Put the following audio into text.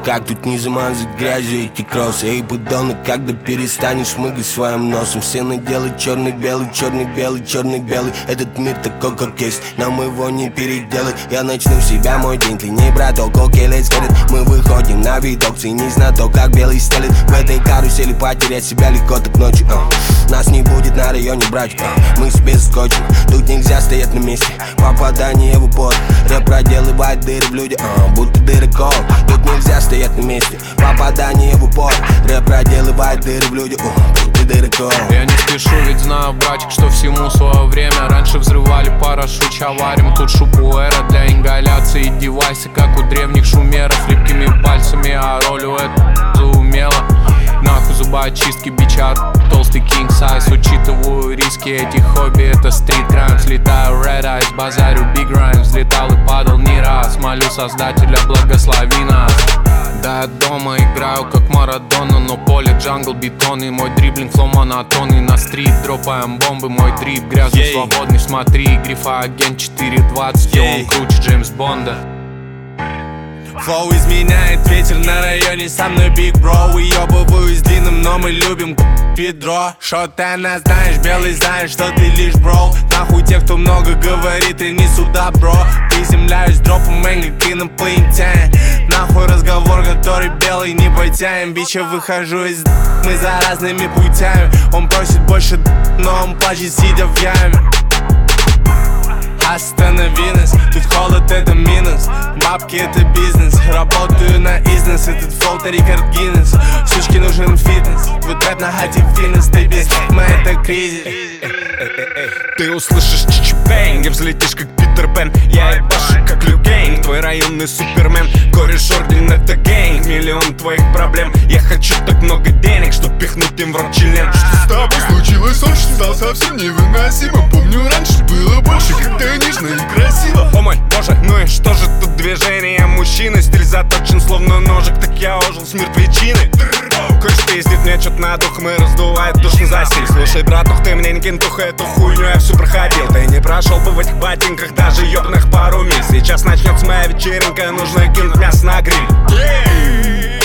как тут не замазать грязью эти кроссы. Эй, подонок, когда перестанешь шмыгать своим носом. Все наделают черный-белый, черный-белый, черный-белый. Этот мир такой, как есть, нам его не переделать. Я начну с себя мой день длинней, браток, окей, let's get it. Мы выходим на видок, цени знаток, как белый стелит. В этой карусели потерять себя легко так ночью. Нас не будет на районе, братик, мы себе скотчем. Тут нельзя стоять на месте, попадание в упор. Рэп проделывает дыры в людях, будто дыры кол. Тут нельзя стоять на месте, попадание в упор. Рэп проделывает дыры в людях, будто дыры кол. Я не спешу, ведь знаю, братик, что всему свое время. Раньше взрывали парашют, чаварим тут шупуэра для ингаляции. Девайсы, как у древних шумеров, липкими пальцами, а ролью это заумело. Нахуй зубоочистки, бичар, толстый king size. Учитываю риски этих хобби, это стрит крайм. Слетаю red eyes, базарю big rhymes. Взлетал и падал не раз, молю создателя, благослови нас. Да, я дома играю как Марадона, но поле джангл, бетон. И мой дриблинг флоу монотонный. На стрит дропаем бомбы, мой дрип грязный, свободный. Смотри, грифа агент 420, он круче Джеймс Бонда. Флоу изменяет ветер на районе, со мной биг бро. Уебываюсь длинным, но мы любим ведро. Шо ты она знаешь, белый знаешь, что ты лишь бро. Нахуй тех, кто много говорит и не сюда, бро. Приземляюсь дропом мэнга, как инопланетян. Нахуй разговор, который белый не потянем. Бича выхожу из мы за разными путями. Он просит больше но он плачет, сидя в яме. Остановилась, тут холод это минус. Бабки это бизнес, работаю на износ. Этот флоу это рекорд Гиннес. Сучке нужен фитнес, вот рэп на хате фитнес. Ты без ритма это кризис. Ты услышишь чичи-бэнг и взлетишь как Питер Пен. Я ебашу как Лю Гейн, твой районный супермен. Кореш орден это гэнг, миллион твоих проблем. Я хочу так много денег, чтоб пихнуть им в рот член. Что с тобой случилось? Он стал совсем невыносимым. Помню, раньше было больше, как-то нежно и красиво. О мой боже, ну и что же тут движение мужчины? Стиль заточен словно ножик, так я ожил с мертвечины. Кое пиздит мне чё-то над ухом и раздувает душный застиль. Слушай, братух, ты мне не кентуха, эту хуйню я всю проходил. Ты не прошел бы в этих ботинках даже ёбных пару миль. Сейчас начнется моя вечеринка, нужно кинуть мясо на гриль.